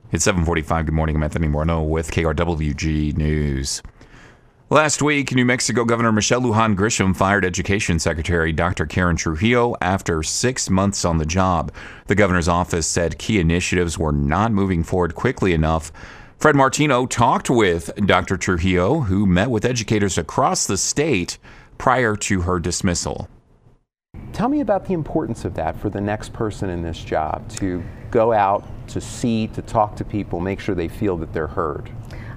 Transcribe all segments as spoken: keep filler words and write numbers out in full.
It's seven forty-five. Good morning. I'm Anthony Morneau with K R W G News. Last week, New Mexico Governor Michelle Lujan Grisham fired Education Secretary Doctor Karen Trujillo after six months on the job. The governor's office said key initiatives were not moving forward quickly enough. Fred Martino talked with Doctor Trujillo, who met with educators across the state prior to her dismissal. Tell me about the importance of that for the next person in this job, to go out, to see, to talk to people, make sure they feel that they're heard.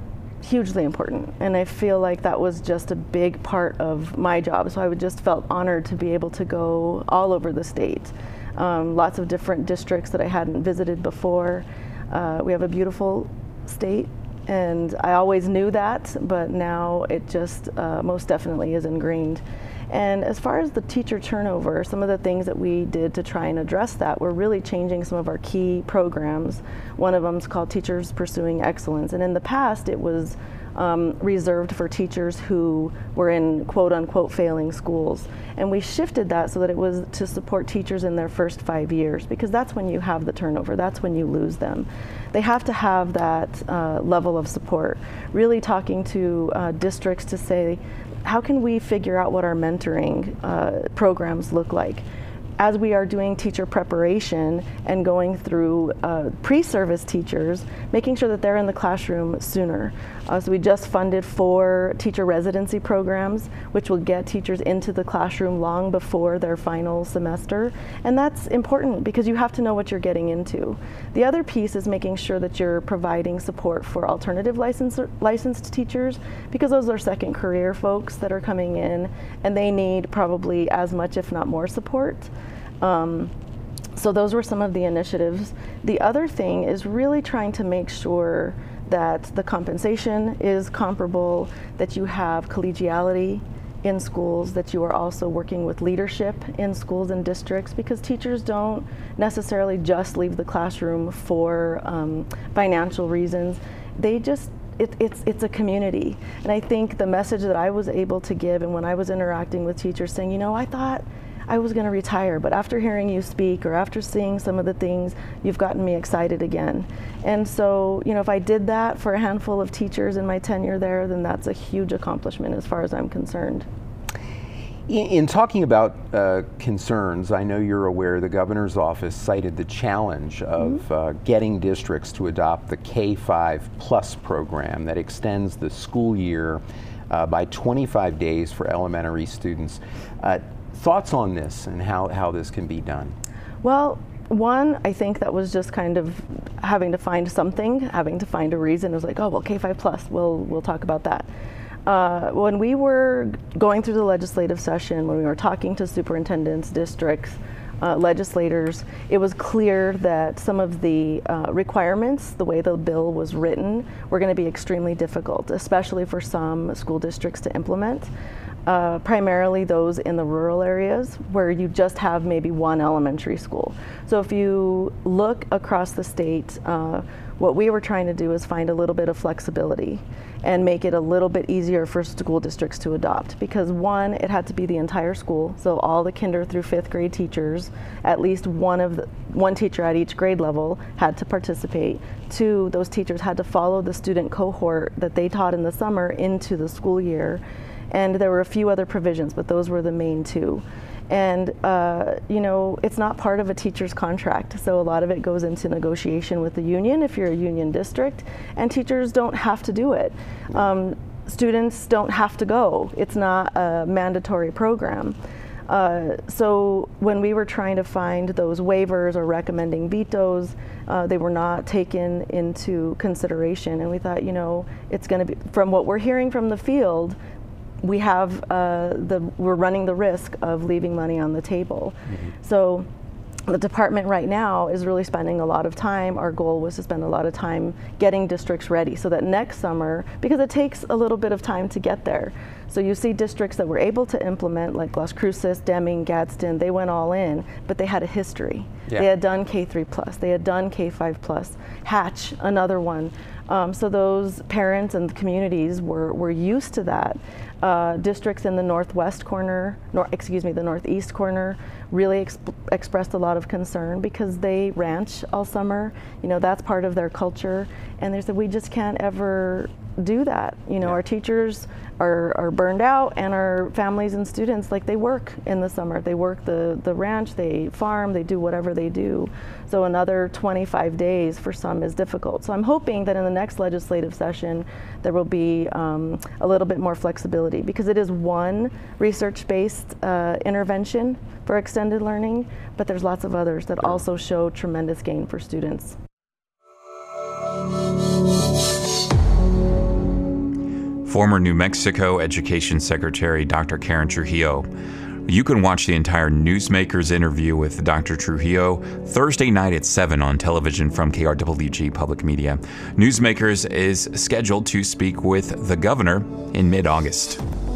Hugely important, and I feel like that was just a big part of my job, so I would just felt honored to be able to go all over the state. Um, lots of different districts that I hadn't visited before. Uh, we have a beautiful state, and I always knew that, but now it just uh, most definitely is ingrained. And as far as the teacher turnover, some of the things that we did to try and address that, we're really changing some of our key programs. One of them is called Teachers Pursuing Excellence. And in the past, it was um, reserved for teachers who were in quote unquote failing schools. And we shifted that so that it was to support teachers in their first five years, because that's when you have the turnover, that's when you lose them. They have to have that uh, level of support. Really talking to uh, districts to say, how can we figure out what our mentoring uh, programs look like? As we are doing teacher preparation and going through uh, pre-service teachers, making sure that they're in the classroom sooner. Uh, so we just funded four teacher residency programs, which will get teachers into the classroom long before their final semester. And that's important because you have to know what you're getting into. The other piece is making sure that you're providing support for alternative license, licensed teachers, because those are second career folks that are coming in and they need probably as much, if not more, support. Um, so those were some of the initiatives. The other thing is really trying to make sure that the compensation is comparable, that you have collegiality in schools, that you are also working with leadership in schools and districts, because teachers don't necessarily just leave the classroom for um, financial reasons. They just It, it's, it's a community. And I think the message that I was able to give, and when I was interacting with teachers saying, you know, I thought I was going to retire, but after hearing you speak or after seeing some of the things, you've gotten me excited again. And so, you know, if I did that for a handful of teachers in my tenure there, then that's a huge accomplishment as far as I'm concerned. In, in talking about uh, concerns, I know you're aware the governor's office cited the challenge of mm-hmm. uh, getting districts to adopt the K five plus program that extends the school year uh, by twenty-five days for elementary students. Uh, thoughts on this and how, how this can be done? Well, one, I think that was just kind of having to find something, having to find a reason. It was like, oh, well, K five plus, we'll, we'll talk about that. Uh, when we were going through the legislative session, when we were talking to superintendents, districts, uh, legislators, it was clear that some of the uh, requirements, the way the bill was written, were going to be extremely difficult, especially for some school districts to implement. Uh, primarily those in the rural areas where you just have maybe one elementary school. So if you look across the state, uh, what we were trying to do is find a little bit of flexibility and make it a little bit easier for school districts to adopt, because one, it had to be the entire school, so all the kinder through fifth grade teachers, at least one of the, one teacher at each grade level had to participate. Two, those teachers had to follow the student cohort that they taught in the summer into the school year. And there were a few other provisions, but those were the main two. And, uh, you know, it's not part of a teacher's contract, so a lot of it goes into negotiation with the union if you're a union district, and teachers don't have to do it. Um, students don't have to go. It's not a mandatory program. Uh, so when we were trying to find those waivers or recommending vetoes, uh, they were not taken into consideration. And we thought, you know, it's going to be, from what we're hearing from the field, we have uh, the we're running the risk of leaving money on the table. Mm-hmm. So the department right now is really spending a lot of time. Our goal was to spend a lot of time getting districts ready so that next summer, because it takes a little bit of time to get there. So you see districts that were able to implement, like Las Cruces, Deming, Gadsden, they went all in, but they had a history. Yeah. They had done K three plus, they had done K five plus, Hatch, another one. Um, so those parents and communities were, were used to that. Uh, districts in the northwest corner, nor, excuse me, the northeast corner really exp- expressed a lot of concern because they ranch all summer. You know, that's part of their culture. And they said, we just can't ever do that. You know, Yeah. our teachers are, are burned out, and our families and students, like, they work in the summer. They work the, the ranch, they farm, they do whatever they do. So another twenty-five days for some is difficult. So I'm hoping that in the next legislative session, there will be um, a little bit more flexibility, because it is one research-based uh, intervention for extended learning, but there's lots of others that also show tremendous gain for students. Former New Mexico Education Secretary Doctor Karen Trujillo. You can watch the entire Newsmakers interview with Doctor Trujillo Thursday night at seven on television from K R W G Public Media. Newsmakers is scheduled to speak with the governor in mid-August.